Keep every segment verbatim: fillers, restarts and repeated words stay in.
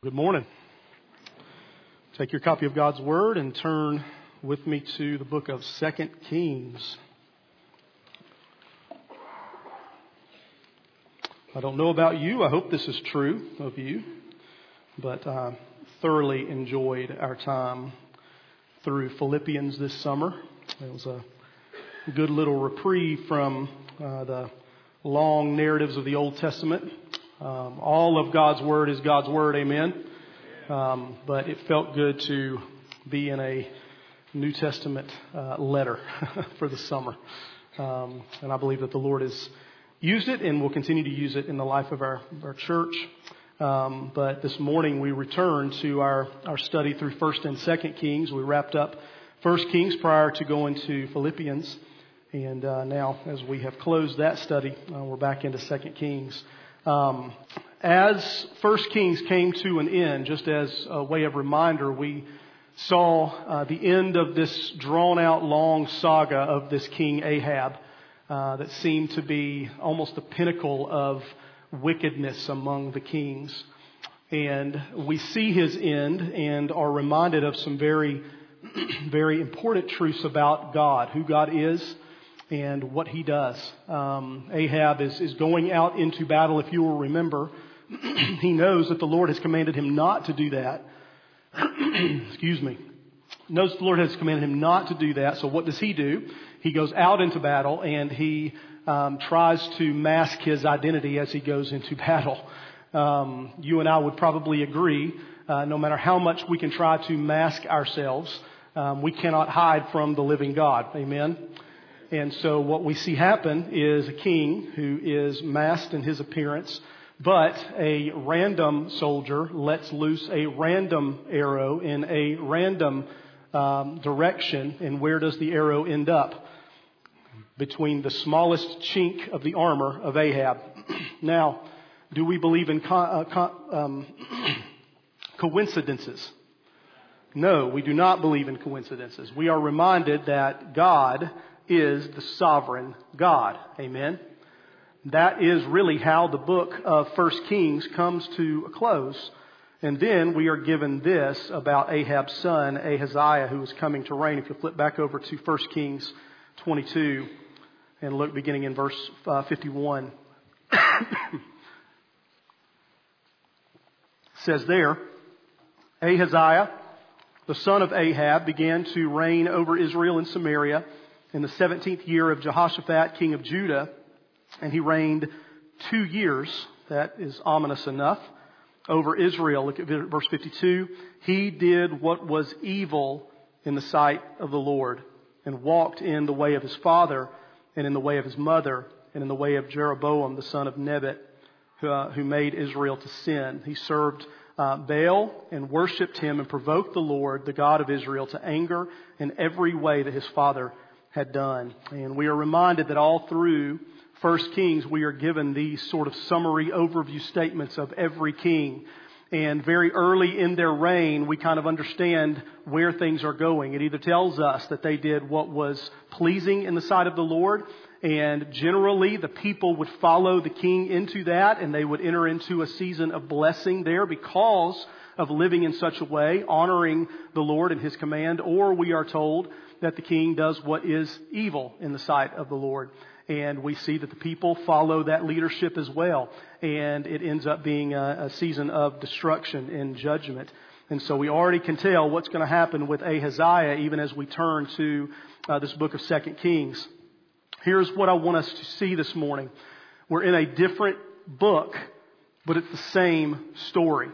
Good morning. Take your copy of God's Word and turn with me to the book of Second Kings. I don't know about you. I hope this is true of you. But I thoroughly enjoyed our time through Philippians this summer. It was a good little reprieve from uh, the long narratives of the Old Testament. Um, all of God's Word is God's Word, amen. Um, but it felt good to be in a New Testament uh, letter for the summer. Um, and I believe that the Lord has used it and will continue to use it in the life of our, our church. Um, but this morning we return to our, our study through First and Second Kings. We wrapped up First Kings prior to going to Philippians. And uh, now, as we have closed that study, uh, we're back into Second Kings. Um, as First Kings came to an end, just as a way of reminder, we saw uh, the end of this drawn-out long saga of this King Ahab uh, that seemed to be almost the pinnacle of wickedness among the kings. And we see his end and are reminded of some very, very important truths about God, who God is, and what he does. Um, Ahab is, is going out into battle. If you will remember, he knows that the Lord has commanded him not to do that. Excuse me. Knows the Lord has commanded him not to do that. So what does he do? He goes out into battle and he um, tries to mask his identity as he goes into battle. Um, you and I would probably agree, uh, no matter how much we can try to mask ourselves, um, we cannot hide from the living God. Amen. And so what we see happen is a king who is masked in his appearance, but a random soldier lets loose a random arrow in a random um, direction. And where does the arrow end up? Between the smallest chink of the armor of Ahab. Now, do we believe in co- uh, co- um, coincidences? No, we do not believe in coincidences. We are reminded that God is the sovereign God. Amen. That is really how the book of First Kings comes to a close. And then we are given this about Ahab's son, Ahaziah, who is coming to reign. If you flip back over to First Kings twenty-two and look beginning in verse uh, fifty-one. It says there, Ahaziah, the son of Ahab, began to reign over Israel and Samaria in the seventeenth year of Jehoshaphat, king of Judah, and he reigned two years. That is ominous enough. Over Israel. Look at verse fifty-two. He did what was evil in the sight of the Lord, and walked in the way of his father, and in the way of his mother, and in the way of Jeroboam, the son of Nebat, who, uh, who made Israel to sin. He served uh, Baal and worshipped him and provoked the Lord, the God of Israel, to anger in every way that his father had done. And we are reminded that all through First Kings we are given these sort of summary overview statements of every king. And very early in their reign we kind of understand where things are going. It either tells us that they did what was pleasing in the sight of the Lord, and generally the people would follow the king into that, and they would enter into a season of blessing there because of living in such a way, honoring the Lord and his command. Or we are told that the king does what is evil in the sight of the Lord. And we see that the people follow that leadership as well. And it ends up being a, a season of destruction and judgment. And so we already can tell what's going to happen with Ahaziah even as we turn to uh, this book of Second Kings. Here's what I want us to see this morning. We're in a different book, but it's the same story.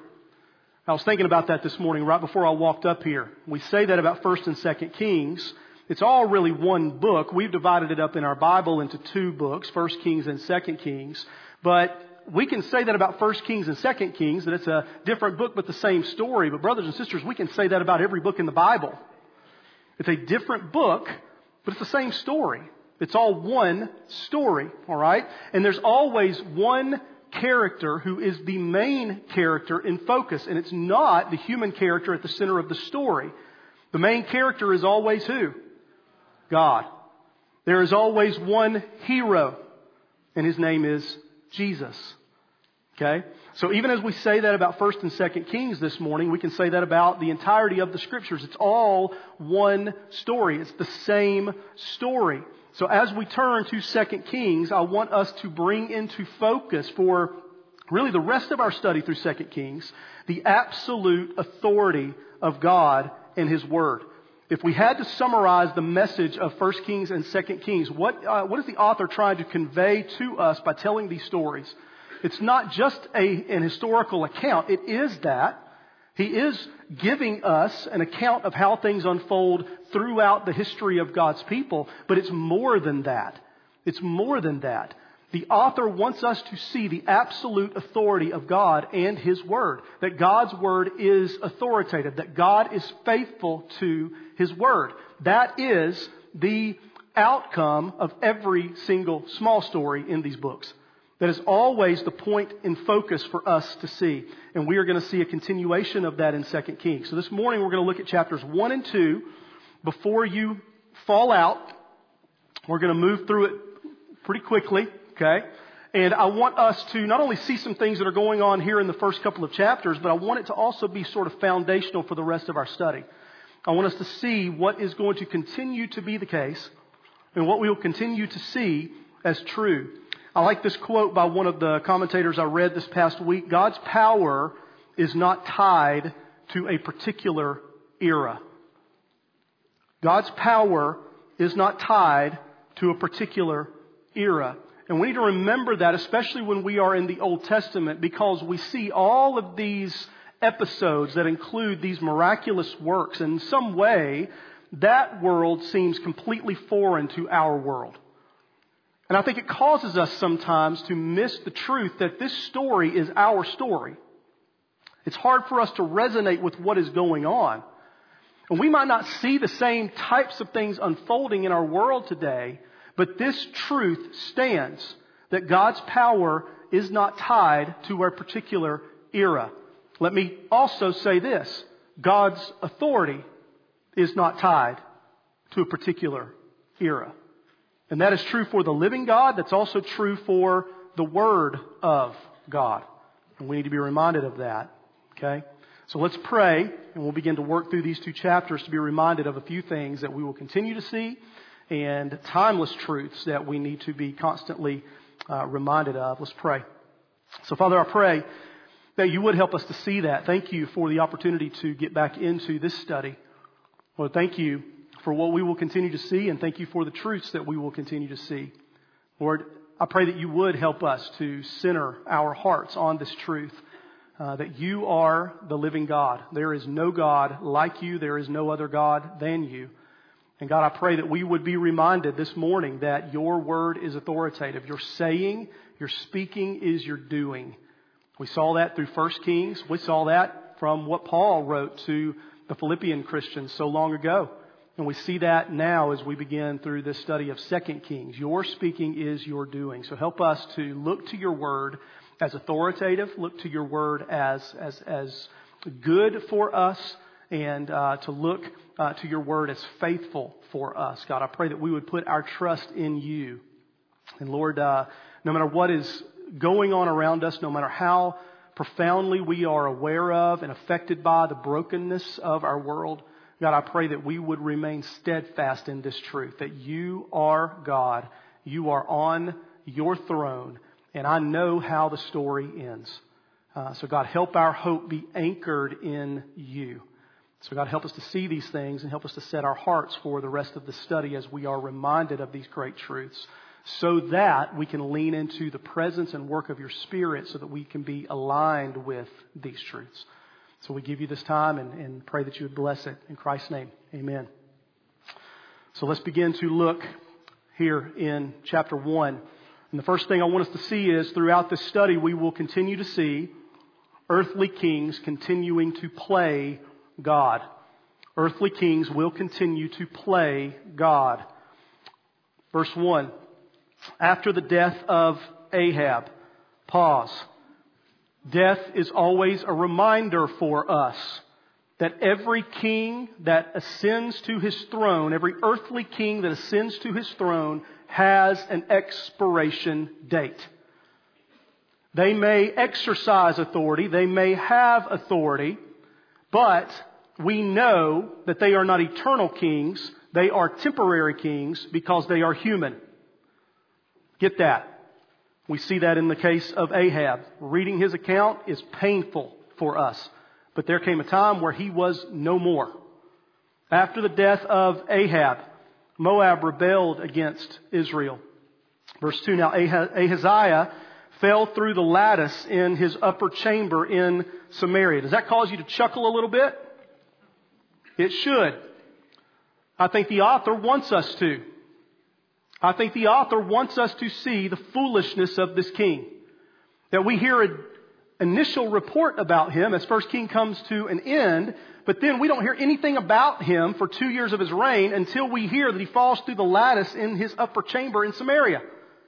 I was thinking about that this morning right before I walked up here. We say that about First and Second Kings. It's all really one book. We've divided it up in our Bible into two books, First Kings and Second Kings. But we can say that about First Kings and Second Kings, that it's a different book but the same story. But brothers and sisters, we can say that about every book in the Bible. It's a different book, but it's the same story. It's all one story, all right? And there's always one character who is the main character in focus, and it's not the human character at the center of the story. The main character is always who? God. There is always one hero, and his name is Jesus. Okay? So even as we say that about First and Second Kings this morning, we can say that about the entirety of the Scriptures. It's all one story. It's the same story. So as we turn to Second Kings, I want us to bring into focus for really the rest of our study through Second Kings, the absolute authority of God and His Word. If we had to summarize the message of First Kings and Second Kings, what uh, what is the author trying to convey to us by telling these stories? It's not just a, an historical account. It is that. He is giving us an account of how things unfold throughout the history of God's people, but it's more than that. It's more than that. The author wants us to see the absolute authority of God and His Word. That God's Word is authoritative. That God is faithful to His Word. That is the outcome of every single small story in these books. That is always the point in focus for us to see. And we are going to see a continuation of that in Second Kings. So this morning we're going to look at chapters one and two. Before you fall out, we're going to move through it pretty quickly. Okay? And I want us to not only see some things that are going on here in the first couple of chapters, but I want it to also be sort of foundational for the rest of our study. I want us to see what is going to continue to be the case and what we will continue to see as true. I like this quote by one of the commentators I read this past week. God's power is not tied to a particular era. God's power is not tied to a particular era. And we need to remember that, especially when we are in the Old Testament, because we see all of these episodes that include these miraculous works. And in some way, that world seems completely foreign to our world. And I think it causes us sometimes to miss the truth that this story is our story. It's hard for us to resonate with what is going on. And we might not see the same types of things unfolding in our world today, but this truth stands, that God's power is not tied to a particular era. Let me also say this. God's authority is not tied to a particular era. And that is true for the living God. That's also true for the Word of God. And we need to be reminded of that. Okay? So let's pray, and we'll begin to work through these two chapters to be reminded of a few things that we will continue to see and timeless truths that we need to be constantly uh, reminded of. Let's pray. So, Father, I pray that you would help us to see that. Thank you for the opportunity to get back into this study. Lord, thank you for what we will continue to see, and thank you for the truths that we will continue to see. Lord, I pray that you would help us to center our hearts on this truth, uh, that you are the living God. There is no God like you. There is no other God than you. And God, I pray that we would be reminded this morning that your word is authoritative. Your saying, your speaking is your doing. We saw that through First Kings. We saw that from what Paul wrote to the Philippian Christians so long ago. And we see that now as we begin through this study of Second Kings. Your speaking is your doing. So help us to look to your word as authoritative, look to your word as as as good for us, and uh, to look uh, to your word as faithful for us. God, I pray that we would put our trust in you. And Lord, uh, no matter what is going on around us, no matter how profoundly we are aware of and affected by the brokenness of our world, God, I pray that we would remain steadfast in this truth, that you are God, you are on your throne, and I know how the story ends. Uh, so God, help our hope be anchored in you. So God, help us to see these things and help us to set our hearts for the rest of the study as we are reminded of these great truths, so that we can lean into the presence and work of your Spirit so that we can be aligned with these truths. So we give you this time and, and pray that you would bless it. In Christ's name, amen. So let's begin to look here in chapter one. And the first thing I want us to see is throughout this study, we will continue to see earthly kings continuing to play God. Earthly kings will continue to play God. Verse one, after the death of Ahab, pause. Death is always a reminder for us that every king that ascends to his throne, every earthly king that ascends to his throne has an expiration date. They may exercise authority. They may have authority. But we know that they are not eternal kings. They are temporary kings because they are human. Get that. We see that in the case of Ahab. Reading his account is painful for us. But there came a time where he was no more. After the death of Ahab, Moab rebelled against Israel. Verse two, now Ahaziah fell through the lattice in his upper chamber in Samaria. Does that cause you to chuckle a little bit? It should. I think the author wants us to. I think the author wants us to see the foolishness of this king. That we hear an initial report about him as First King comes to an end, but then we don't hear anything about him for two years of his reign until we hear that he falls through the lattice in his upper chamber in Samaria.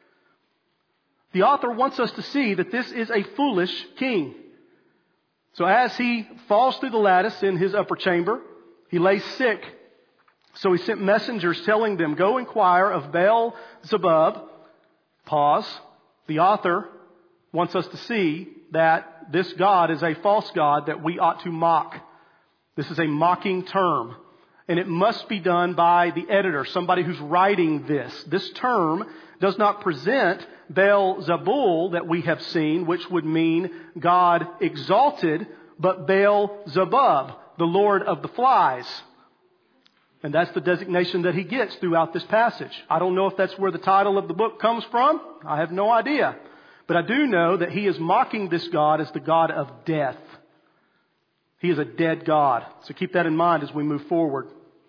The author wants us to see that this is a foolish king. So as he falls through the lattice in his upper chamber, he lays sick. So he sent messengers telling them, go inquire of Baal-zebub. Pause. The author wants us to see that this God is a false God that we ought to mock. This is a mocking term. And it must be done by the editor, somebody who's writing this. This term does not present Baal-zebul that we have seen, which would mean God exalted, but Baal-zebub, the Lord of the flies. And that's the designation that he gets throughout this passage. I don't know if that's where the title of the book comes from. I have no idea. But I do know that he is mocking this God as the God of death. He is a dead God. So keep that in mind as we move forward.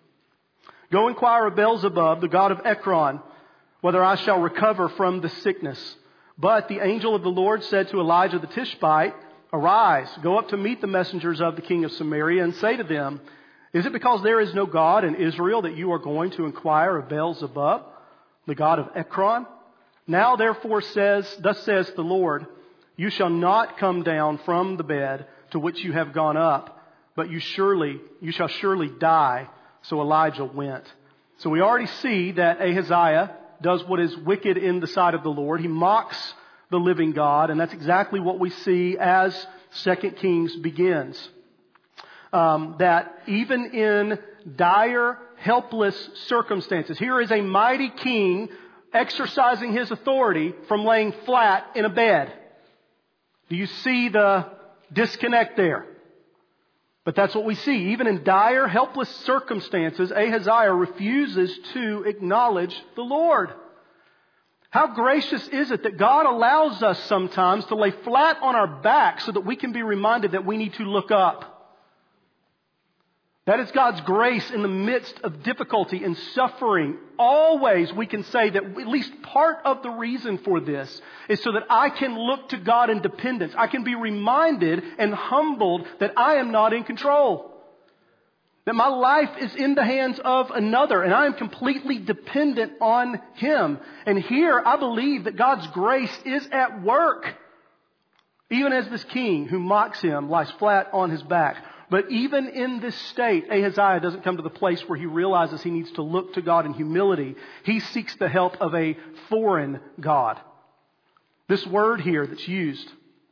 Go inquire of Beelzebub, the god of Ekron, whether I shall recover from the sickness. But the angel of the Lord said to Elijah the Tishbite, arise, go up to meet the messengers of the king of Samaria and say to them, is it because there is no God in Israel that you are going to inquire of Beelzebub, the god of Ekron? Now therefore says, thus says the Lord, you shall not come down from the bed to which you have gone up, but you surely, you shall surely die. So Elijah went. So we already see that Ahaziah does what is wicked in the sight of the Lord. He mocks the living God, and that's exactly what we see as Second Kings begins. Um, that even in dire, helpless circumstances, here is a mighty king exercising his authority from laying flat in a bed. Do you see the disconnect there? But that's what we see. Even in dire, helpless circumstances, Ahaziah refuses to acknowledge the Lord. How gracious is it that God allows us sometimes to lay flat on our back so that we can be reminded that we need to look up. That is God's grace in the midst of difficulty and suffering. Always we can say that at least part of the reason for this is so that I can look to God in dependence. I can be reminded and humbled that I am not in control. That my life is in the hands of another and I am completely dependent on Him. And here I believe that God's grace is at work. Even as this king who mocks him lies flat on his back. But even in this state, Ahaziah doesn't come to the place where he realizes he needs to look to God in humility. He seeks the help of a foreign god. This word here that's used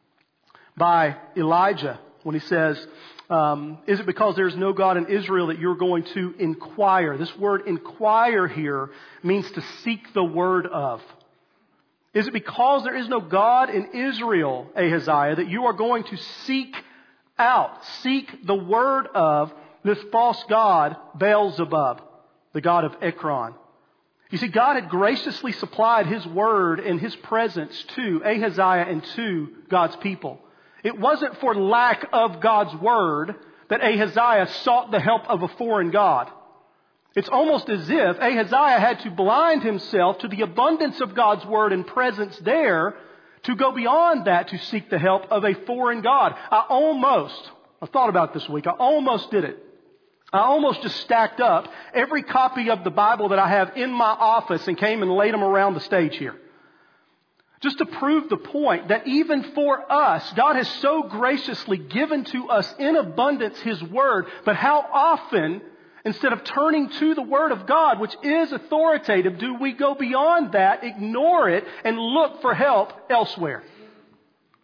by Elijah when he says, um, is it because there's no God in Israel that you're going to inquire? This word inquire here means to seek the word of. Is it because there is no God in Israel, Ahaziah, that you are going to seek out, seek the word of this false god, Beelzebub, the god of Ekron? You see, God had graciously supplied His word and His presence to Ahaziah and to God's people. It wasn't for lack of God's word that Ahaziah sought the help of a foreign god. It's almost as if Ahaziah had to blind himself to the abundance of God's word and presence there to go beyond that to seek the help of a foreign god. I almost, I thought about it this week, I almost did it. I almost just stacked up every copy of the Bible that I have in my office and came and laid them around the stage here. Just to prove the point that even for us, God has so graciously given to us in abundance His word, but how often, instead of turning to the Word of God, which is authoritative, do we go beyond that, ignore it, and look for help elsewhere?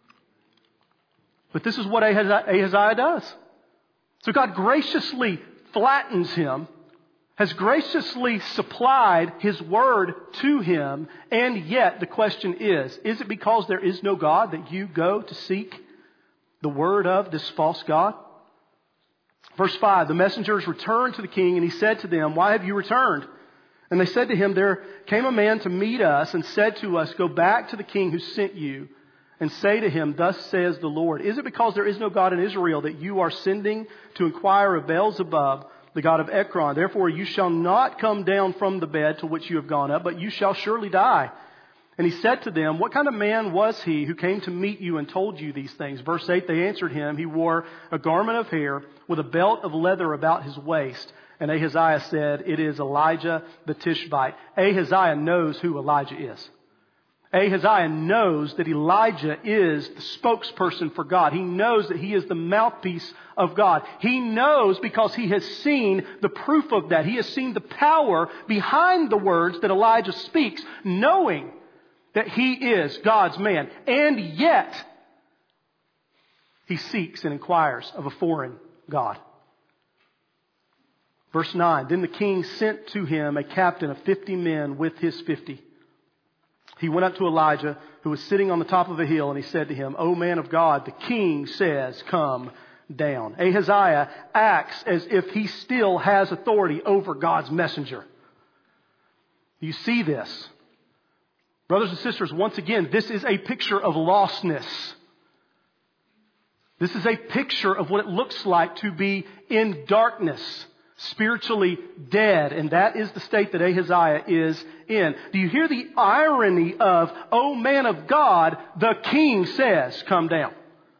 But this is what Ahaziah does. So God graciously flattens him, has graciously supplied his word to him, and yet the question is, is it because there is no God that you go to seek the word of this false God? Verse five, the messengers returned to the king, and he said to them, why have you returned? And they said to him, there came a man to meet us and said to us, go back to the king who sent you and say to him, thus says the Lord, is it because there is no God in Israel that you are sending to inquire of Beelzebub, the god of Ekron? Therefore you shall not come down from the bed to which you have gone up, but you shall surely die. And he said to them, what kind of man was he who came to meet you and told you these things? Verse eight, they answered him, he wore a garment of hair with a belt of leather about his waist. And Ahaziah said, it is Elijah the Tishbite. Ahaziah knows who Elijah is. Ahaziah knows that Elijah is the spokesperson for God. He knows that he is the mouthpiece of God. He knows because he has seen the proof of that. He has seen the power behind the words that Elijah speaks, knowing that he is God's man. And yet, he seeks and inquires of a foreign God. Verse nine, then the king sent to him a captain of fifty men with his fifty. He went up to Elijah, who was sitting on the top of a hill, and he said to him, O man of God, the king says, come down. Ahaziah acts as if he still has authority over God's messenger. You see this? Brothers and sisters, once again, this is a picture of lostness. This is a picture of what it looks like to be in darkness, spiritually dead. And that is the state that Ahaziah is in. Do you hear the irony of, O man of God, the king says, come down?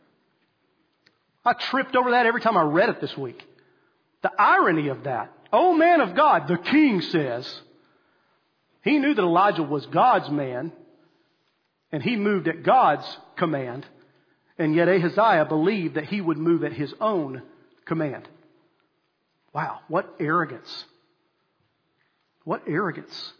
I tripped over that every time I read it this week. The irony of that. O man of God, the king says. He knew that Elijah was God's man, and he moved at God's command, and yet Ahaziah believed that he would move at his own command. Wow, what arrogance. What arrogance.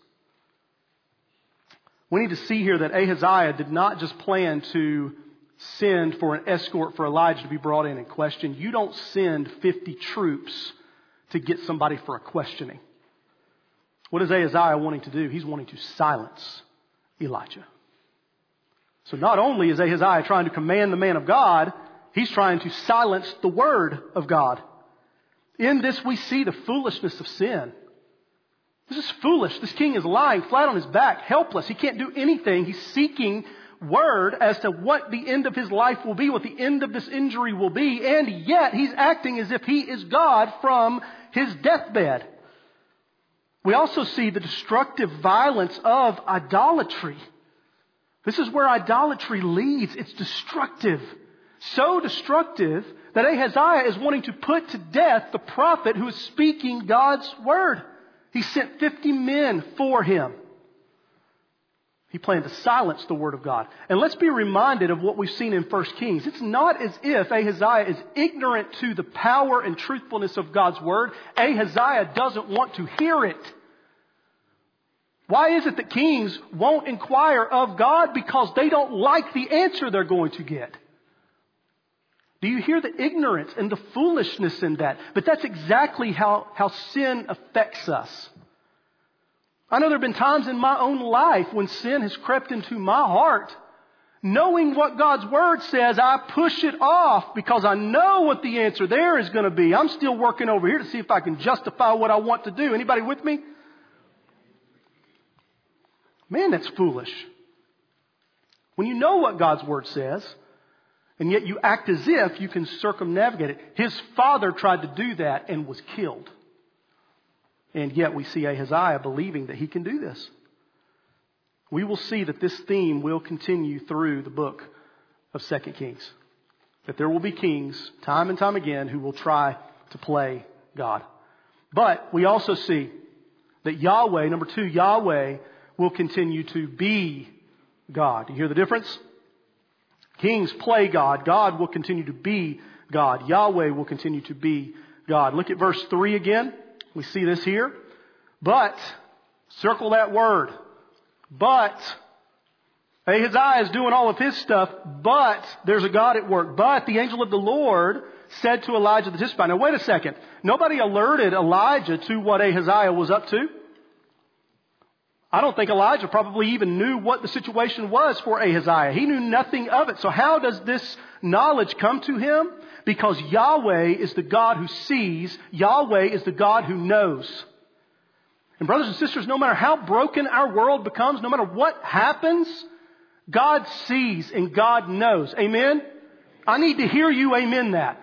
We need to see here that Ahaziah did not just plan to send for an escort for Elijah to be brought in and questioned. You don't send fifty troops to get somebody for a questioning. What is Ahaziah wanting to do? He's wanting to silence Elijah. So not only is Ahaziah trying to command the man of God, he's trying to silence the word of God. In this we see the foolishness of sin. This is foolish. This king is lying flat on his back, helpless. He can't do anything. He's seeking word as to what the end of his life will be, what the end of this injury will be, and yet he's acting as if he is God from his deathbed. We also see the destructive violence of idolatry. This is where idolatry leads. It's destructive. So destructive that Ahaziah is wanting to put to death the prophet who is speaking God's word. He sent fifty men for him. He planned to silence the word of God. And let's be reminded of what we've seen in First Kings. It's not as if Ahaziah is ignorant to the power and truthfulness of God's word. Ahaziah doesn't want to hear it. Why is it that kings won't inquire of God? Because they don't like the answer they're going to get. Do you hear the ignorance and the foolishness in that? But that's exactly how, how sin affects us. I know there have been times in my own life when sin has crept into my heart. Knowing what God's word says, I push it off because I know what the answer there is going to be. I'm still working over here to see if I can justify what I want to do. Anybody with me? Man, that's foolish. When you know what God's word says, and yet you act as if you can circumnavigate it. His father tried to do that and was killed. And yet we see Ahaziah believing that he can do this. We will see that this theme will continue through the book of Second Kings. That there will be kings, time and time again, who will try to play God. But we also see that Yahweh, number two, Yahweh will continue to be God. You hear the difference? Kings play God. God will continue to be God. Yahweh will continue to be God. Look at verse three again. We see this here. But, circle that word. But Ahaziah is doing all of his stuff, but there's a God at work. But the angel of the Lord said to Elijah the Tishbite. Now wait a second. Nobody alerted Elijah to what Ahaziah was up to. I don't think Elijah probably even knew what the situation was for Ahaziah. He knew nothing of it. So how does this knowledge come to him? Because Yahweh is the God who sees. Yahweh is the God who knows. And brothers and sisters, no matter how broken our world becomes, no matter what happens, God sees and God knows. Amen? I need to hear you amen that.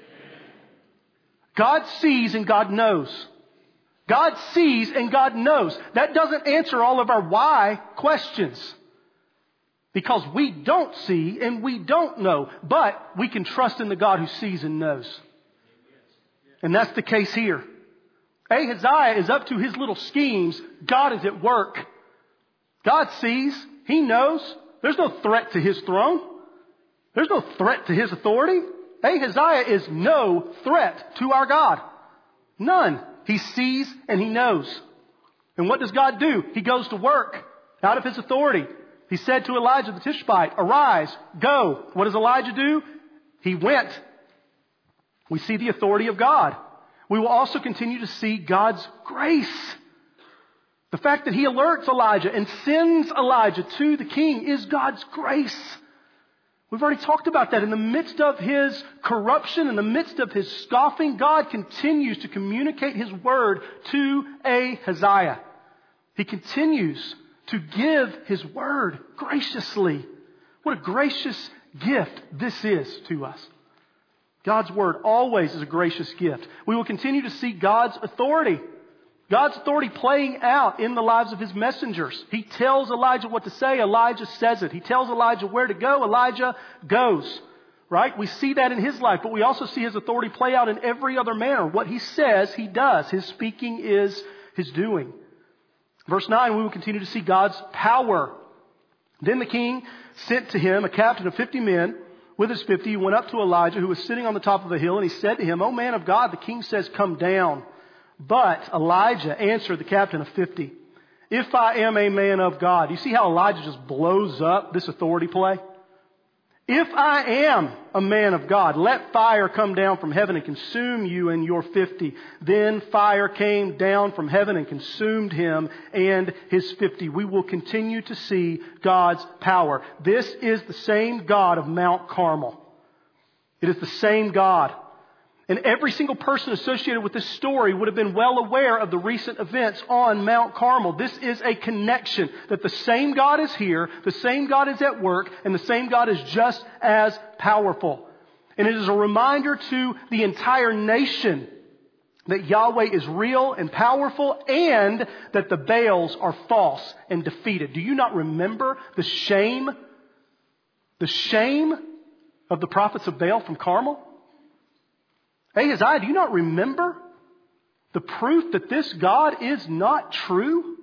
God sees and God knows. God sees and God knows. That doesn't answer all of our why questions. Because we don't see and we don't know. But we can trust in the God who sees and knows. And that's the case here. Ahaziah is up to his little schemes. God is at work. God sees. He knows. There's no threat to his throne. There's no threat to his authority. Ahaziah is no threat to our God. None. He sees and he knows. And what does God do? He goes to work out of his authority. He said to Elijah the Tishbite, arise, go. What does Elijah do? He went. We see the authority of God. We will also continue to see God's grace. The fact that he alerts Elijah and sends Elijah to the king is God's grace. We've already talked about that. In the midst of his corruption, in the midst of his scoffing, God continues to communicate his word to Ahaziah. He continues to give his word graciously. What a gracious gift this is to us. God's word always is a gracious gift. We will continue to see God's authority. God's authority playing out in the lives of his messengers. He tells Elijah what to say. Elijah says it. He tells Elijah where to go. Elijah goes. Right? We see that in his life, but we also see his authority play out in every other manner. What he says, he does. His speaking is his doing. Verse nine, we will continue to see God's power. Then the king sent to him a captain of fifty men. With his fifty, he went up to Elijah, who was sitting on the top of a hill, and he said to him, O man of God, the king says, come down. But Elijah answered the captain of fifty, if I am a man of God. You see how Elijah just blows up this authority play? If I am a man of God, let fire come down from heaven and consume you and your fifty. Then fire came down from heaven and consumed him and his fifty. We will continue to see God's power. This is the same God of Mount Carmel. It is the same God. And every single person associated with this story would have been well aware of the recent events on Mount Carmel. This is a connection that the same God is here, the same God is at work, and the same God is just as powerful. And it is a reminder to the entire nation that Yahweh is real and powerful and that the Baals are false and defeated. Do you not remember the shame, the shame of the prophets of Baal from Carmel? Ahaziah, do you not remember the proof that this God is not true?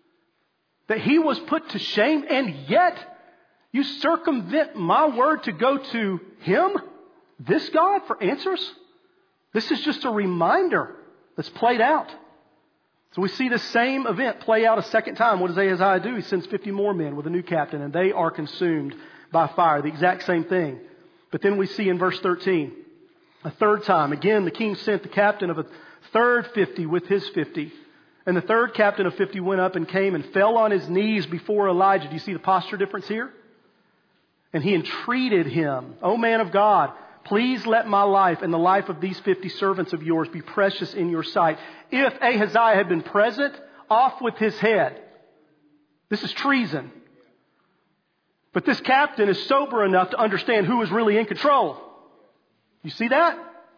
That he was put to shame, and yet you circumvent my word to go to him, this God, for answers? This is just a reminder that's played out. So we see the same event play out a second time. What does Ahaziah do? He sends fifty more men with a new captain, and they are consumed by fire. The exact same thing. But then we see in verse thirteen, a third time, again, the king sent the captain of a third fifty with his fifty. And the third captain of fifty went up and came and fell on his knees before Elijah. Do you see the posture difference here? And he entreated him, O man of God, please let my life and the life of these fifty servants of yours be precious in your sight. If Ahaziah had been present, off with his head. This is treason. But this captain is sober enough to understand who is really in control. You see that?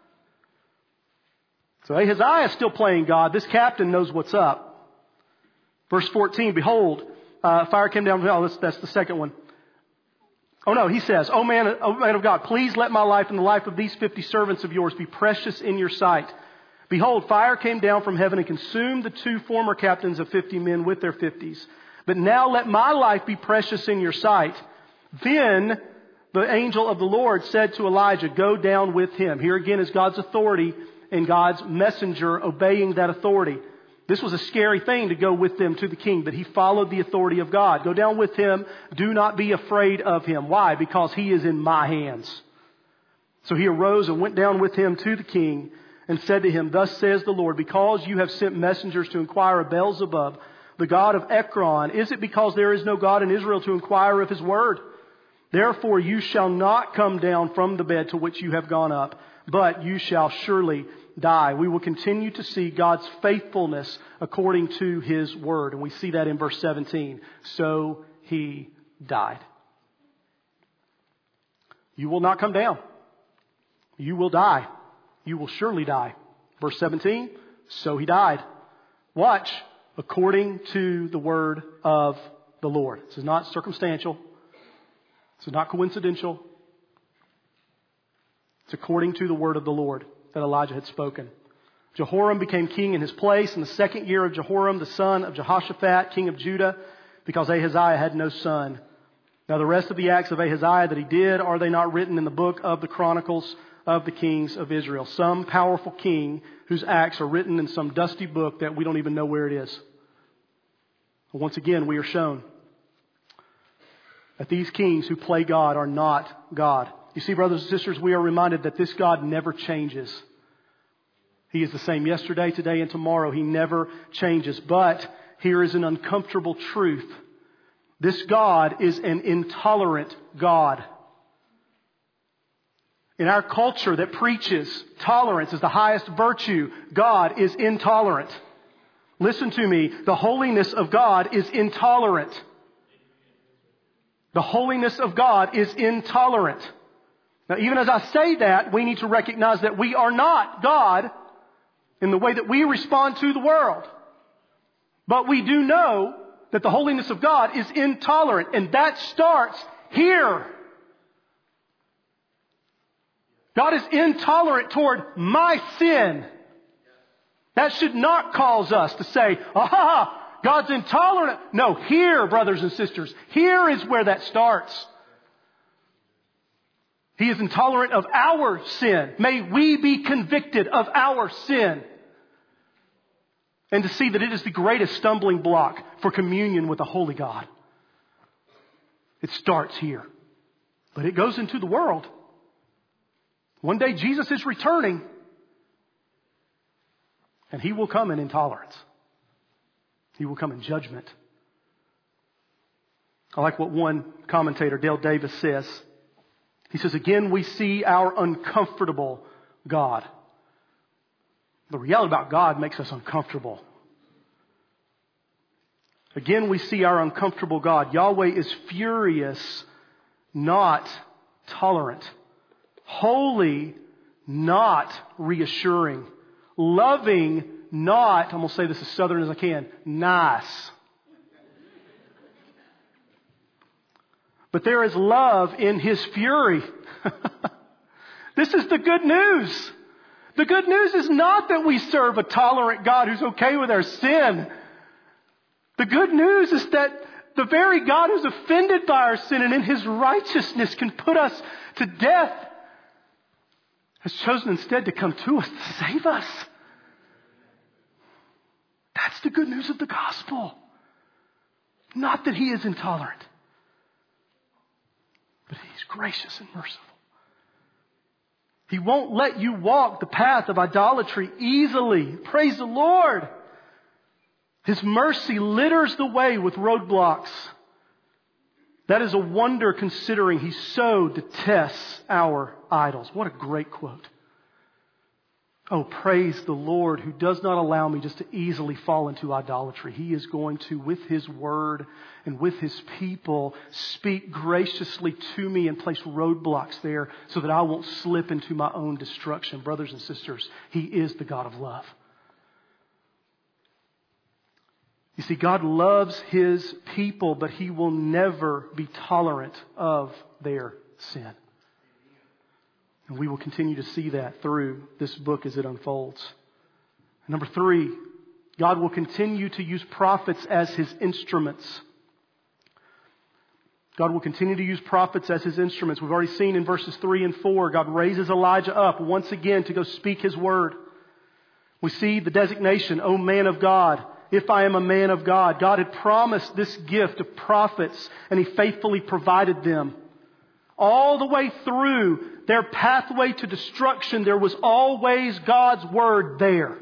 So Ahaziah is still playing God. This captain knows what's up. Verse fourteen, behold, uh, fire came down. Oh, that's, that's the second one. Oh no, he says, O man, O man of God, please let my life and the life of these fifty servants of yours be precious in your sight. Behold, fire came down from heaven and consumed the two former captains of fifty men with their fifties. But now let my life be precious in your sight. Then the angel of the Lord said to Elijah, go down with him. Here again is God's authority and God's messenger obeying that authority. This was a scary thing to go with them to the king, but he followed the authority of God. Go down with him. Do not be afraid of him. Why? Because he is in my hands. So he arose and went down with him to the king and said to him, Thus says the Lord, because you have sent messengers to inquire of Beelzebub, the god of Ekron, is it because there is no God in Israel to inquire of his word? Therefore you shall not come down from the bed to which you have gone up, but you shall surely die. We will continue to see God's faithfulness according to his word. And we see that in verse seventeen. So he died. You will not come down. You will die. You will surely die. Verse seventeen. So he died. Watch. According to the word of the Lord. This is not circumstantial. This is not coincidental. It's according to the word of the Lord that Elijah had spoken. Jehoram became king in his place in the second year of Jehoram, the son of Jehoshaphat, king of Judah, because Ahaziah had no son. Now the rest of the acts of Ahaziah that he did, are they not written in the book of the Chronicles of the kings of Israel? Some powerful king whose acts are written in some dusty book that we don't even know where it is. Once again, we are shown that these kings who play God are not God. You see, brothers and sisters, we are reminded that this God never changes. He is the same yesterday, today, and tomorrow. He never changes. But here is an uncomfortable truth. This God is an intolerant God. In our culture that preaches tolerance as the highest virtue, God is intolerant. Listen to me. The holiness of God is intolerant. The holiness of God is intolerant. Now, even as I say that, we need to recognize that we are not God in the way that we respond to the world. But we do know that the holiness of God is intolerant, and that starts here. God is intolerant toward my sin. That should not cause us to say, aha, God's intolerant. No, here, brothers and sisters, here is where that starts. He is intolerant of our sin. May we be convicted of our sin. And to see that it is the greatest stumbling block for communion with a holy God. It starts here. But it goes into the world. One day Jesus is returning. And He will come in intolerance. He will come in judgment. I like what one commentator, Dale Davis, says. He says, again, we see our uncomfortable God. The reality about God makes us uncomfortable. Again, we see our uncomfortable God. Yahweh is furious, not tolerant. Holy, not reassuring. Loving, not, I'm going to say this as southern as I can, nice. But there is love in His fury. This is the good news. The good news is not that we serve a tolerant God who's okay with our sin. The good news is that the very God who's offended by our sin and in His righteousness can put us to death has chosen instead to come to us to save us. That's the good news of the gospel. Not that He is intolerant, but He's gracious and merciful. He won't let you walk the path of idolatry easily. Praise the Lord. His mercy litters the way with roadblocks. That is a wonder considering He so detests our idols. What a great quote. Oh, praise the Lord who does not allow me just to easily fall into idolatry. He is going to, with His word and with His people, speak graciously to me and place roadblocks there so that I won't slip into my own destruction. Brothers and sisters, He is the God of love. You see, God loves His people, but He will never be tolerant of their sin. And we will continue to see that through this book as it unfolds. Number three, God will continue to use prophets as His instruments. God will continue to use prophets as His instruments. We've already seen in verses three and four, God raises Elijah up once again to go speak His word. We see the designation, O man of God, if I am a man of God. God had promised this gift of prophets, and He faithfully provided them. All the way through their pathway to destruction, there was always God's Word there.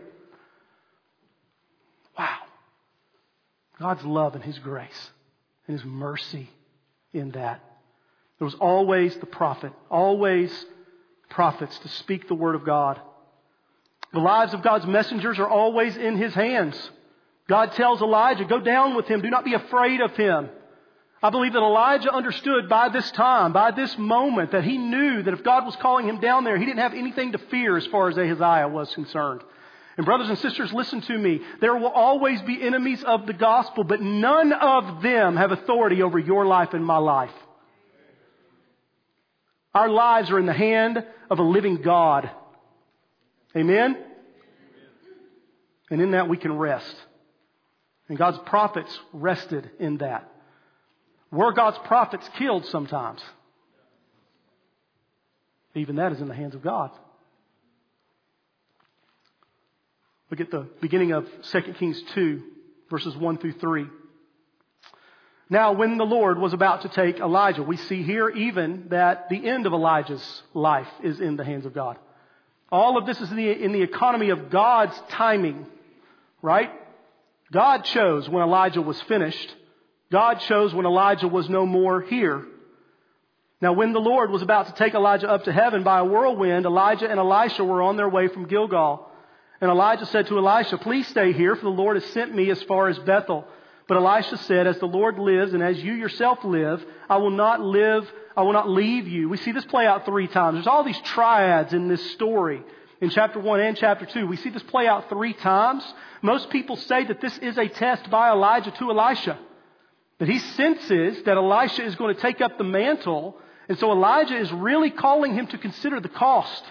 Wow. God's love and His grace and His mercy in that. There was always the prophet, always prophets to speak the Word of God. The lives of God's messengers are always in His hands. God tells Elijah, go down with him. Do not be afraid of him. I believe that Elijah understood by this time, by this moment, that he knew that if God was calling him down there, he didn't have anything to fear as far as Ahaziah was concerned. And brothers and sisters, listen to me. There will always be enemies of the gospel, but none of them have authority over your life and my life. Our lives are in the hand of a living God. Amen? And in that we can rest. And God's prophets rested in that. Were God's prophets killed sometimes? Even that is in the hands of God. Look at the beginning of Second Kings two, verses one through three. Now, when the Lord was about to take Elijah, we see here even that the end of Elijah's life is in the hands of God. All of this is in the, in the economy of God's timing, right? God chose when Elijah was finished. God chose when Elijah was no more here. Now, when the Lord was about to take Elijah up to heaven by a whirlwind, Elijah and Elisha were on their way from Gilgal. And Elijah said to Elisha, please stay here, for the Lord has sent me as far as Bethel. But Elisha said, as the Lord lives and as you yourself live, I will not live, I will not leave you. We see this play out three times. There's all these triads in this story. In chapter one and chapter two, we see this play out three times. Most people say that this is a test by Elijah to Elisha. That he senses that Elisha is going to take up the mantle. And so Elijah is really calling him to consider the cost.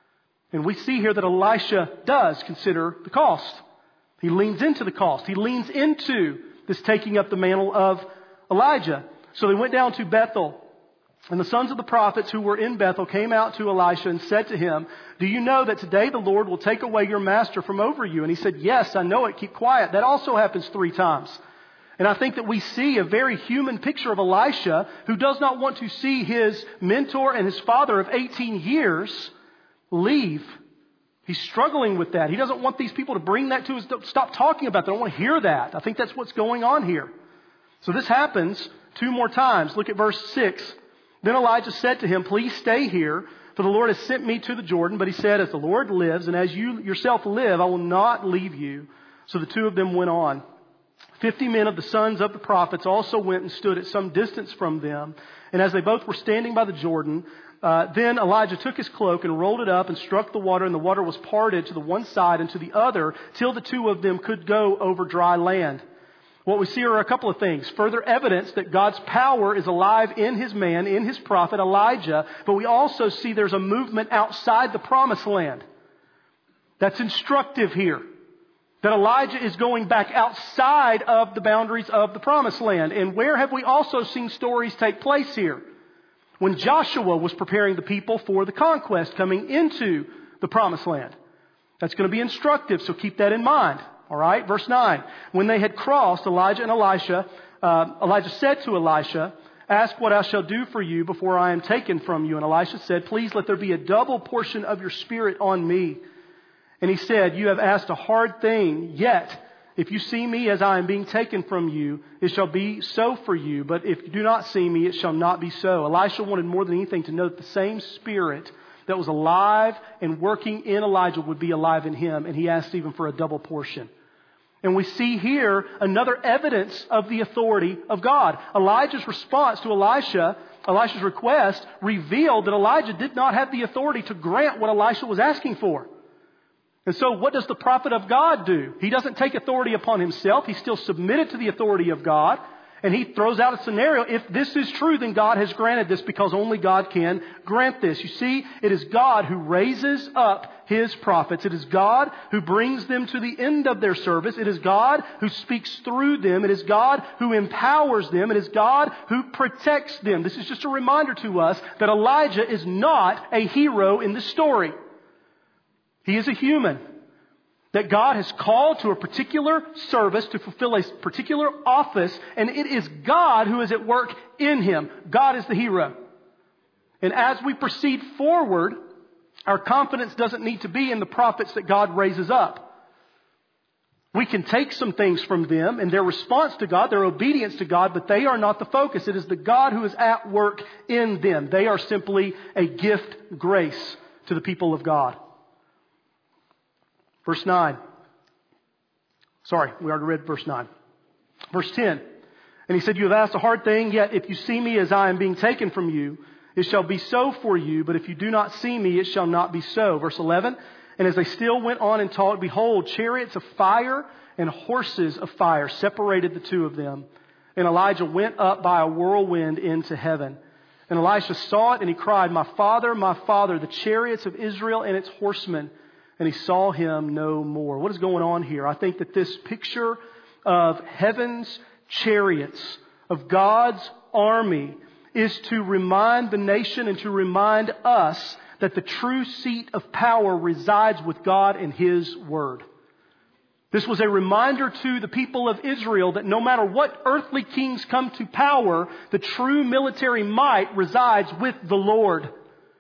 And we see here that Elisha does consider the cost. He leans into the cost. He leans into this taking up the mantle of Elijah. So they went down to Bethel. And the sons of the prophets who were in Bethel came out to Elisha and said to him, do you know that today the Lord will take away your master from over you? And he said, yes, I know it. Keep quiet. That also happens three times. And I think that we see a very human picture of Elisha who does not want to see his mentor and his father of eighteen years leave. He's struggling with that. He doesn't want these people to bring that to us. Stop talking about that. I don't want to hear that. I think that's what's going on here. So this happens two more times. Look at verse six. Then Elijah said to him, please stay here, for the Lord has sent me to the Jordan. But he said, as the Lord lives and as you yourself live, I will not leave you. So the two of them went on. Fifty men of the sons of the prophets also went and stood at some distance from them. And as they both were standing by the Jordan, uh, then Elijah took his cloak and rolled it up and struck the water, and the water was parted to the one side and to the other till the two of them could go over dry land. What we see are a couple of things. Further evidence that God's power is alive in His man, in His prophet Elijah. But we also see there's a movement outside the promised land. That's instructive here. That Elijah is going back outside of the boundaries of the promised land. And where have we also seen stories take place here? When Joshua was preparing the people for the conquest coming into the promised land. That's going to be instructive, so keep that in mind. All right, verse nine. When they had crossed, Elijah and Elisha, uh, Elijah said to Elisha, ask what I shall do for you before I am taken from you. And Elisha said, please let there be a double portion of your spirit on me. And he said, you have asked a hard thing, yet if you see me as I am being taken from you, it shall be so for you. But if you do not see me, it shall not be so. Elisha wanted more than anything to know that the same spirit that was alive and working in Elijah would be alive in him. And he asked even for a double portion. And we see here another evidence of the authority of God. Elijah's response to Elisha, Elisha's request, revealed that Elijah did not have the authority to grant what Elisha was asking for. And so what does the prophet of God do? He doesn't take authority upon himself. He's still submitted to the authority of God. And he throws out a scenario. If this is true, then God has granted this because only God can grant this. You see, it is God who raises up His prophets. It is God who brings them to the end of their service. It is God who speaks through them. It is God who empowers them. It is God who protects them. This is just a reminder to us that Elijah is not a hero in this story. He is a human. That God has called to a particular service to fulfill a particular office, and it is God who is at work in him. God is the hero. And as we proceed forward, our confidence doesn't need to be in the prophets that God raises up. We can take some things from them and their response to God, their obedience to God, but they are not the focus. It is the God who is at work in them. They are simply a gift, grace to the people of God. Verse nine. Sorry, we already read verse nine. Verse ten. And he said, you have asked a hard thing, yet if you see me as I am being taken from you, it shall be so for you. But if you do not see me, it shall not be so. Verse eleven. And as they still went on and talked, behold, chariots of fire and horses of fire separated the two of them. And Elijah went up by a whirlwind into heaven. And Elisha saw it, and he cried, my father, my father, the chariots of Israel and its horsemen. And he saw him no more. What is going on here? I think that this picture of heaven's chariots, of God's army, is to remind the nation and to remind us that the true seat of power resides with God and His Word. This was a reminder to the people of Israel that no matter what earthly kings come to power, the true military might resides with the Lord.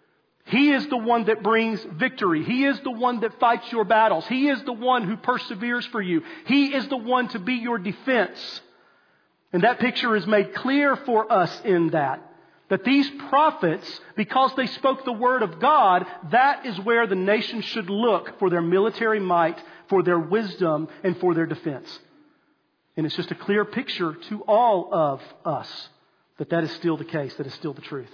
He is the one that brings victory. He is the one that fights your battles. He is the one who perseveres for you. He is the one to be your defense. And that picture is made clear for us in that. That these prophets, because they spoke the word of God, that is where the nation should look for their military might, for their wisdom, and for their defense. And it's just a clear picture to all of us that that is still the case, that is still the truth.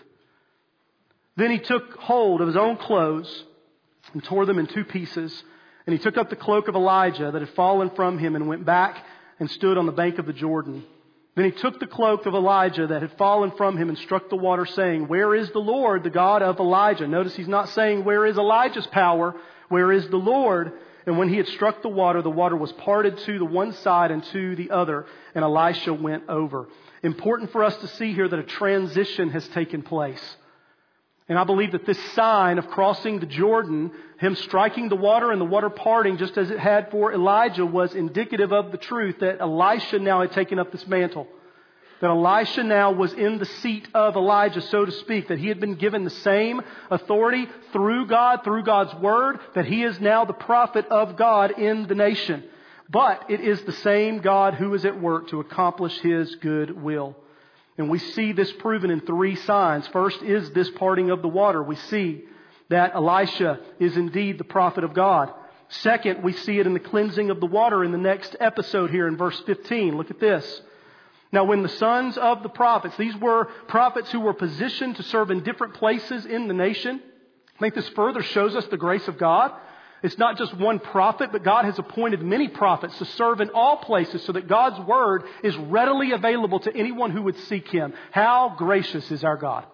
Then he took hold of his own clothes and tore them in two pieces. And he took up the cloak of Elijah that had fallen from him and went back and stood on the bank of the Jordan. Then he took the cloak of Elijah that had fallen from him and struck the water, saying, where is the Lord, the God of Elijah? Notice he's not saying, where is Elijah's power? Where is the Lord? And when he had struck the water, the water was parted to the one side and to the other, and Elisha went over. Important for us to see here that a transition has taken place. And I believe that this sign of crossing the Jordan, him striking the water and the water parting, just as it had for Elijah, was indicative of the truth that Elisha now had taken up this mantle. That Elisha now was in the seat of Elijah, so to speak. That he had been given the same authority through God, through God's word. That he is now the prophet of God in the nation. But it is the same God who is at work to accomplish His good will. And we see this proven in three signs. First is this parting of the water. We see that Elisha is indeed the prophet of God. Second, we see it in the cleansing of the water in the next episode here in verse fifteen. Look at this. Now when the sons of the prophets, these were prophets who were positioned to serve in different places in the nation. I think this further shows us the grace of God. It's not just one prophet, but God has appointed many prophets to serve in all places so that God's word is readily available to anyone who would seek Him. How gracious is our God.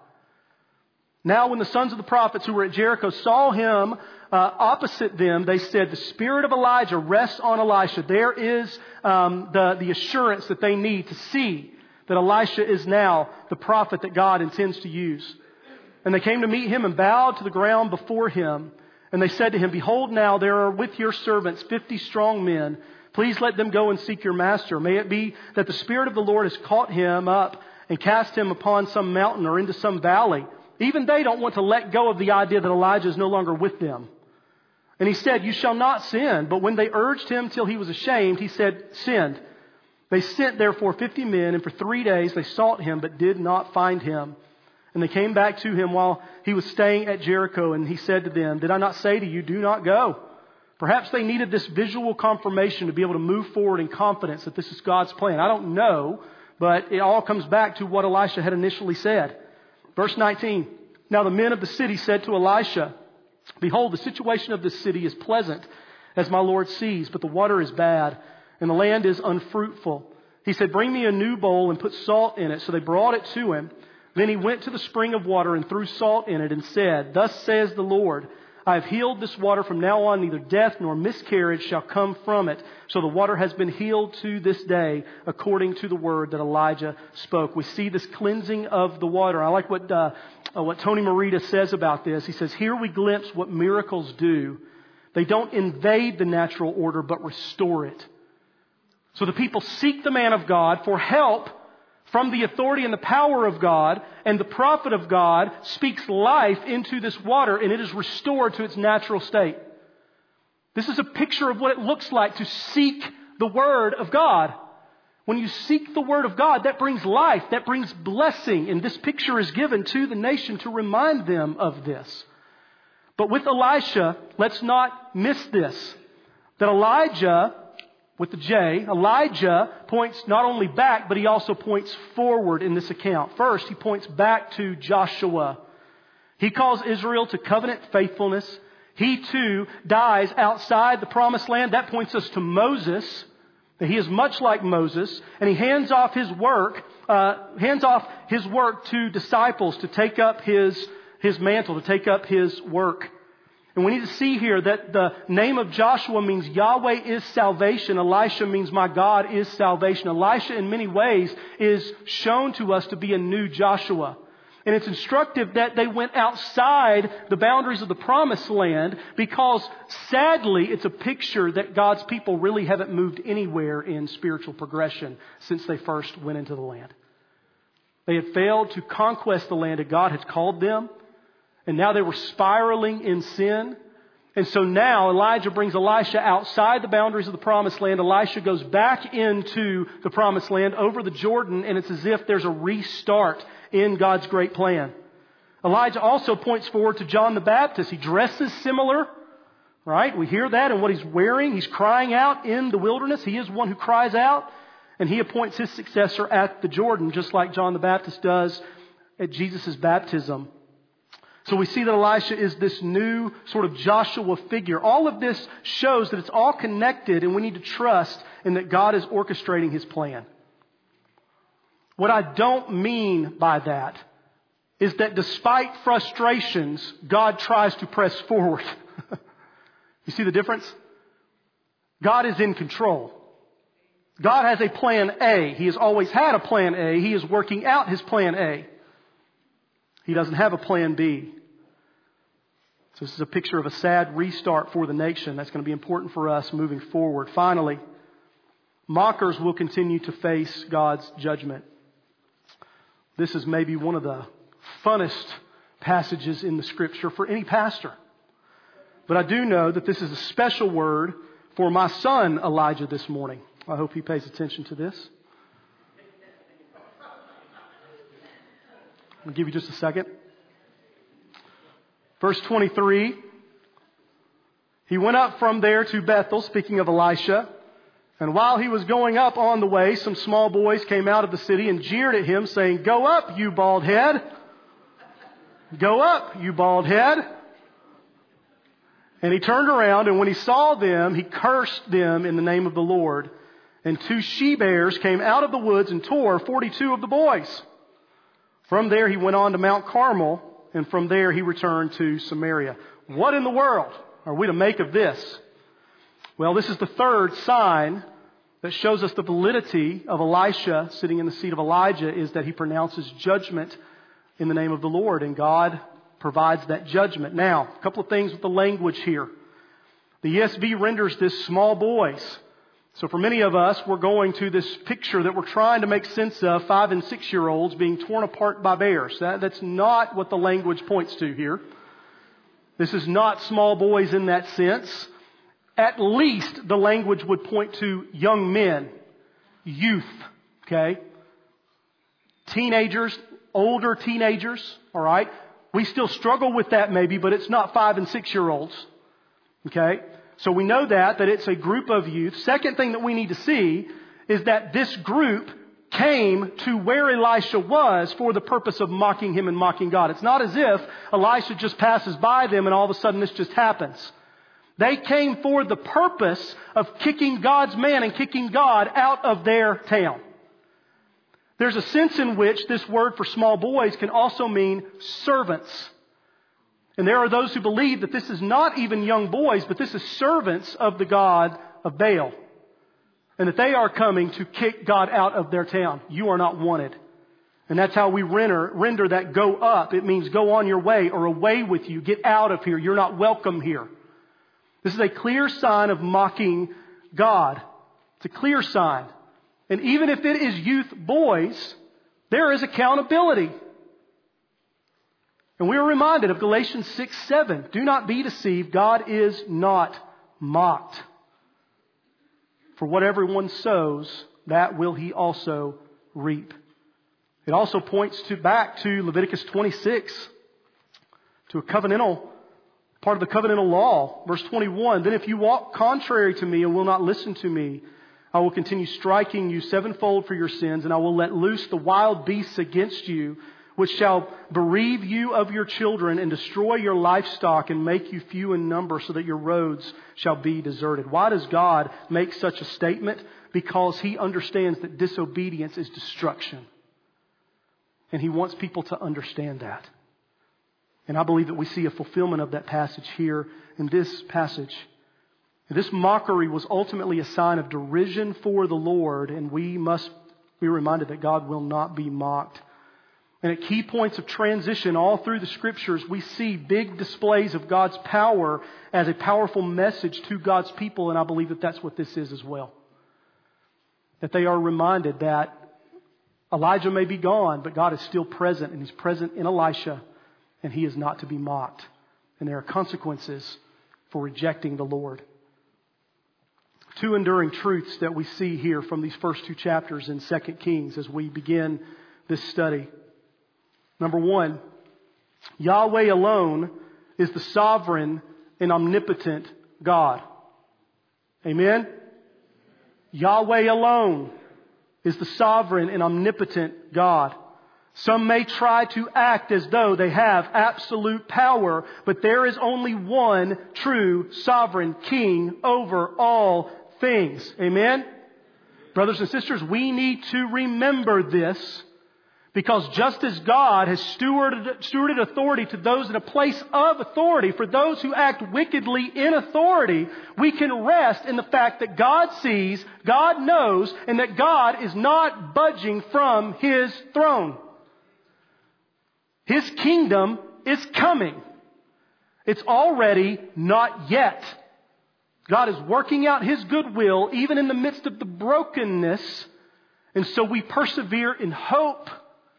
Now when the sons of the prophets who were at Jericho saw him uh, opposite them, they said, the spirit of Elijah rests on Elisha. There is um, the, the assurance that they need to see that Elisha is now the prophet that God intends to use. And they came to meet him and bowed to the ground before him. And they said to him, behold, now there are with your servants fifty strong men. Please let them go and seek your master. May it be that the Spirit of the Lord has caught him up and cast him upon some mountain or into some valley. Even they don't want to let go of the idea that Elijah is no longer with them. And he said, you shall not sin. But when they urged him till he was ashamed, he said, send. They sent therefore fifty men, and for three days they sought him, but did not find him. And they came back to him while he was staying at Jericho, and he said to them, did I not say to you, do not go? Perhaps they needed this visual confirmation to be able to move forward in confidence that this is God's plan. I don't know, but it all comes back to what Elisha had initially said. Verse nineteen, now the men of the city said to Elisha, behold, the situation of this city is pleasant, as my Lord sees, but the water is bad, and the land is unfruitful. He said, bring me a new bowl and put salt in it. So they brought it to him. Then he went to the spring of water and threw salt in it and said, thus says the Lord, I have healed this water. From now on, neither death nor miscarriage shall come from it. So the water has been healed to this day, according to the word that Elijah spoke. We see this cleansing of the water. I like what uh, uh, what Tony Morita says about this. He says, here we glimpse what miracles do They don't invade the natural order, but restore it. So the people seek the man of God for help from the authority and the power of God, and the prophet of God speaks life into this water, and it is restored to its natural state. This is a picture of what it looks like to seek the Word of God. When you seek the Word of God, that brings life, that brings blessing, and this picture is given to the nation to remind them of this. But with Elisha, let's not miss this, that Elijah, with the J, Elijah points not only back, but he also points forward in this account. First, he points back to Joshua. He calls Israel to covenant faithfulness. He too dies outside the promised land. That points us to Moses. He is much like Moses, and he hands off his work, uh, hands off his work to disciples to take up his, his mantle, to take up his work. And we need to see here that the name of Joshua means Yahweh is salvation. Elisha means my God is salvation. Elisha in many ways is shown to us to be a new Joshua. And it's instructive that they went outside the boundaries of the promised land because sadly it's a picture that God's people really haven't moved anywhere in spiritual progression since they first went into the land. They had failed to conquest the land that God had called them. And now they were spiraling in sin. And so now Elijah brings Elisha outside the boundaries of the promised land. Elisha goes back into the promised land over the Jordan, and it's as if there's a restart in God's great plan. Elijah also points forward to John the Baptist. He dresses similar, right? We hear that in what he's wearing. He's crying out in the wilderness. He is one who cries out, and he appoints his successor at the Jordan, just like John the Baptist does at Jesus' baptism. So we see that Elisha is this new sort of Joshua figure. All of this shows that it's all connected, and we need to trust in that God is orchestrating His plan. What I don't mean by that is that despite frustrations, God tries to press forward. You see the difference? God is in control. God has a plan A. He has always had a plan A. He is working out His plan A. He doesn't have a plan B. So this is a picture of a sad restart for the nation. That's going to be important for us moving forward. Finally, mockers will continue to face God's judgment. This is maybe one of the funnest passages in the Scripture for any pastor. But I do know that this is a special word for my son Elijah this morning. I hope he pays attention to this. I'll give you just a second. Verse twenty-three. He went up from there to Bethel, speaking of Elisha. And while he was going up on the way, some small boys came out of the city and jeered at him, saying, "Go up, you bald head. Go up, you bald head." And he turned around, and when he saw them, he cursed them in the name of the Lord. And two she-bears came out of the woods and tore forty-two of the boys. From there he went on to Mount Carmel, and from there he returned to Samaria. What in the world are we to make of this? Well, this is the third sign that shows us the validity of Elisha sitting in the seat of Elijah, is that he pronounces judgment in the name of the Lord, and God provides that judgment. Now, a couple of things with the language here. The E S V renders this small boys. So for many of us, we're going to this picture that we're trying to make sense of, five and six-year-olds being torn apart by bears. That, that's not what the language points to here. This is not small boys in that sense. At least the language would point to young men, youth, okay? Teenagers, older teenagers, all right? We still struggle with that maybe, but it's not five and six-year-olds, okay? So we know that, that it's a group of youth. Second thing that we need to see is that this group came to where Elisha was for the purpose of mocking him and mocking God. It's not as if Elisha just passes by them and all of a sudden this just happens. They came for the purpose of kicking God's man and kicking God out of their town. There's a sense in which this word for small boys can also mean servants. And there are those who believe that this is not even young boys, but this is servants of the god of Baal. And that they are coming to kick God out of their town. You are not wanted. And that's how we render, render that go up. It means go on your way or away with you. Get out of here. You're not welcome here. This is a clear sign of mocking God. It's a clear sign. And even if it is youth boys, there is accountability. And we are reminded of Galatians six seven. Do not be deceived. God is not mocked. For whatever one sows, that will he also reap. It also points to back to Leviticus twenty-six, to a covenantal, part of the covenantal law. Verse twenty-one, then if you walk contrary to me and will not listen to me, I will continue striking you sevenfold for your sins, and I will let loose the wild beasts against you, which shall bereave you of your children and destroy your livestock and make you few in number so that your roads shall be deserted. Why does God make such a statement? Because He understands that disobedience is destruction. And He wants people to understand that. And I believe that we see a fulfillment of that passage here in this passage. This mockery was ultimately a sign of derision for the Lord, and we must be reminded that God will not be mocked. And at key points of transition all through the Scriptures, we see big displays of God's power as a powerful message to God's people, and I believe that that's what this is as well. That they are reminded that Elijah may be gone, but God is still present, and He's present in Elisha, and He is not to be mocked. And there are consequences for rejecting the Lord. Two enduring truths that we see here from these first two chapters in Second Kings as we begin this study. Number one, Yahweh alone is the sovereign and omnipotent God. Amen? Yahweh alone is the sovereign and omnipotent God. Some may try to act as though they have absolute power, but there is only one true sovereign king over all things. Amen? Brothers and sisters, we need to remember this, because just as God has stewarded, stewarded authority to those in a place of authority, for those who act wickedly in authority, we can rest in the fact that God sees, God knows, and that God is not budging from His throne. His kingdom is coming. It's already not yet. God is working out His goodwill even in the midst of the brokenness. And so we persevere in hope.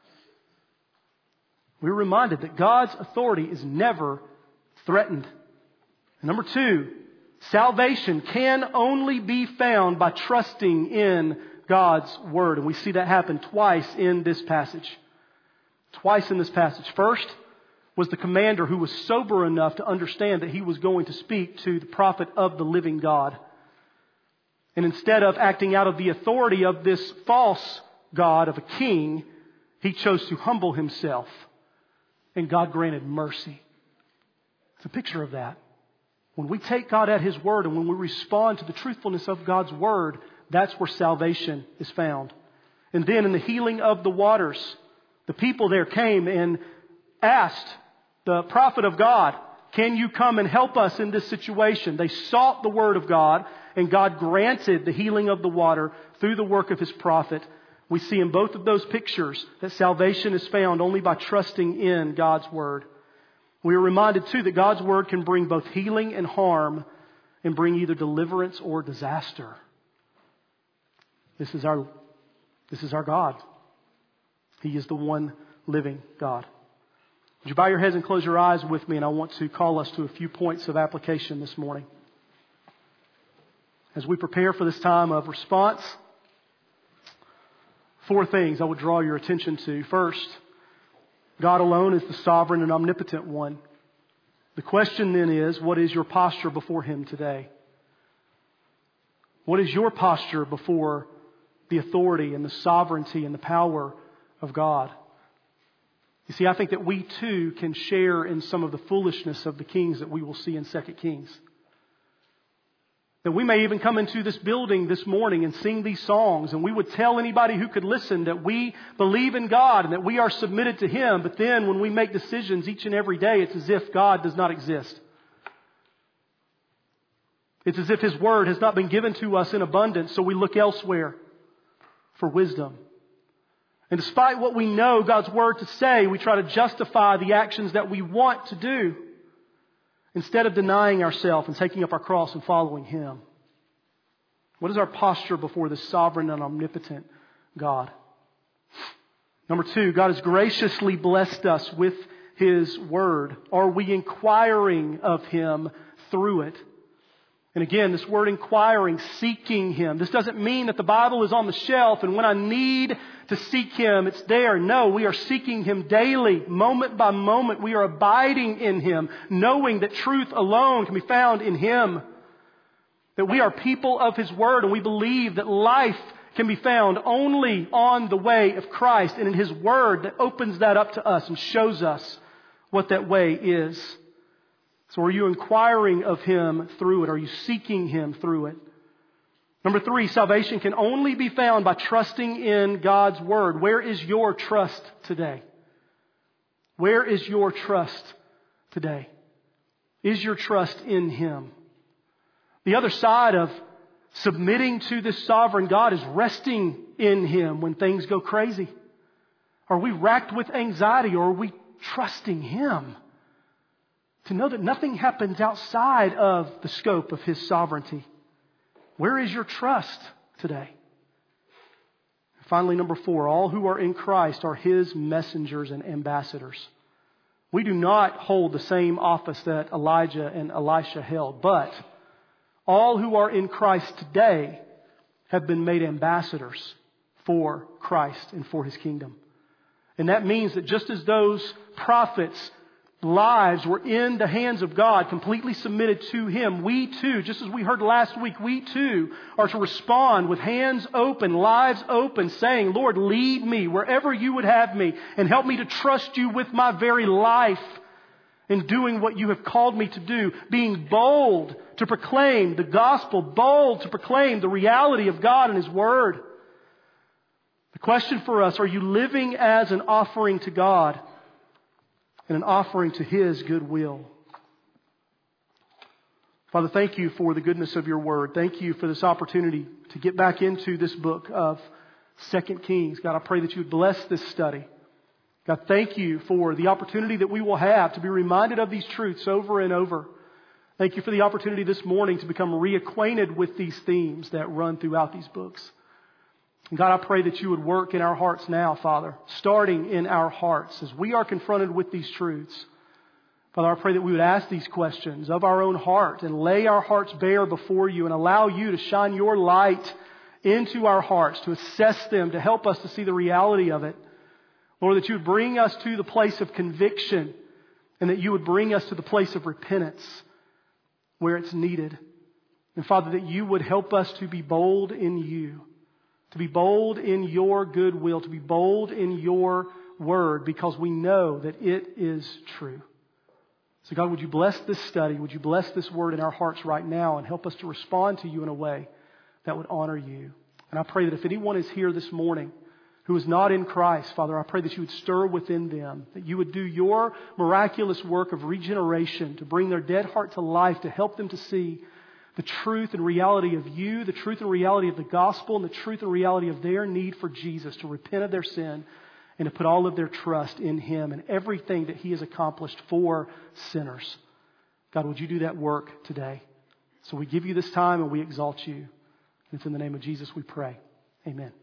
We're reminded that God's authority is never threatened. And number two, salvation can only be found by trusting in God's Word. And we see that happen twice in this passage. Twice in this passage. First was the commander who was sober enough to understand that he was going to speak to the prophet of the living God. And instead of acting out of the authority of this false god of a king, he chose to humble himself. And God granted mercy. It's a picture of that. When we take God at His word and when we respond to the truthfulness of God's word, that's where salvation is found. And then in the healing of the waters, the people there came and asked the prophet of God, can you come and help us in this situation? They sought the word of God, and God granted the healing of the water through the work of His prophet. We see in both of those pictures that salvation is found only by trusting in God's Word. We are reminded too that God's Word can bring both healing and harm and bring either deliverance or disaster. This is our, this is our God. He is the one living God. Would you bow your heads and close your eyes with me, and I want to call us to a few points of application this morning. As we prepare for this time of response, four things I would draw your attention to. First, God alone is the sovereign and omnipotent one. The question then is, what is your posture before Him today? What is your posture before the authority and the sovereignty and the power of God? You see, I think that we too can share in some of the foolishness of the kings that we will see in Second Kings. That we may even come into this building this morning and sing these songs, and we would tell anybody who could listen that we believe in God and that we are submitted to Him. But then when we make decisions each and every day, it's as if God does not exist. It's as if His Word has not been given to us in abundance, so we look elsewhere for wisdom. And despite what we know God's Word to say, we try to justify the actions that we want to do. instead of denying ourselves and taking up our cross and following Him? What is our posture before this sovereign and omnipotent God? Number two, God has graciously blessed us with His Word. Are we inquiring of Him through it? And again, this word inquiring, seeking Him. This doesn't mean that the Bible is on the shelf and when I need to seek Him, it's there. No, we are seeking Him daily, moment by moment. We are abiding in Him, knowing that truth alone can be found in Him. That we are people of His Word, and we believe that life can be found only on the way of Christ and in His Word that opens that up to us and shows us what that way is. So are you inquiring of Him through it? Are you seeking Him through it? Number three, salvation can only be found by trusting in God's Word. Where is your trust today? Where is your trust today? Is your trust in Him? The other side of submitting to this sovereign God is resting in Him when things go crazy. Are we racked with anxiety, or are we trusting Him to know that nothing happens outside of the scope of His sovereignty? Where is your trust today? Finally, number four, all who are in Christ are His messengers and ambassadors. We do not hold the same office that Elijah and Elisha held, but all who are in Christ today have been made ambassadors for Christ and for His kingdom. And that means that just as those prophets' lives were in the hands of God, completely submitted to Him, we too, just as we heard last week, we too are to respond with hands open, lives open, saying, Lord, lead me wherever You would have me and help me to trust You with my very life in doing what You have called me to do, being bold to proclaim the gospel, bold to proclaim the reality of God and His Word. The question for us, are you living as an offering to God and an offering to His goodwill? Father, thank You for the goodness of Your Word. Thank You for this opportunity to get back into this book of Second Kings. God, I pray that You would bless this study. God, thank You for the opportunity that we will have to be reminded of these truths over and over. Thank You for the opportunity this morning to become reacquainted with these themes that run throughout these books. And God, I pray that You would work in our hearts now, Father, starting in our hearts as we are confronted with these truths. Father, I pray that we would ask these questions of our own heart and lay our hearts bare before You and allow You to shine Your light into our hearts, to assess them, to help us to see the reality of it. Lord, that You would bring us to the place of conviction and that You would bring us to the place of repentance where it's needed. And Father, that You would help us to be bold in You, to be bold in Your goodwill, to be bold in Your Word, because we know that it is true. So God, would You bless this study? Would You bless this Word in our hearts right now and help us to respond to You in a way that would honor You? And I pray that if anyone is here this morning who is not in Christ, Father, I pray that You would stir within them, that You would do Your miraculous work of regeneration to bring their dead heart to life, to help them to see the truth and reality of You, the truth and reality of the gospel, and the truth and reality of their need for Jesus, to repent of their sin and to put all of their trust in Him and everything that He has accomplished for sinners. God, would You do that work today? So we give You this time and we exalt You. And it's in the name of Jesus we pray. Amen.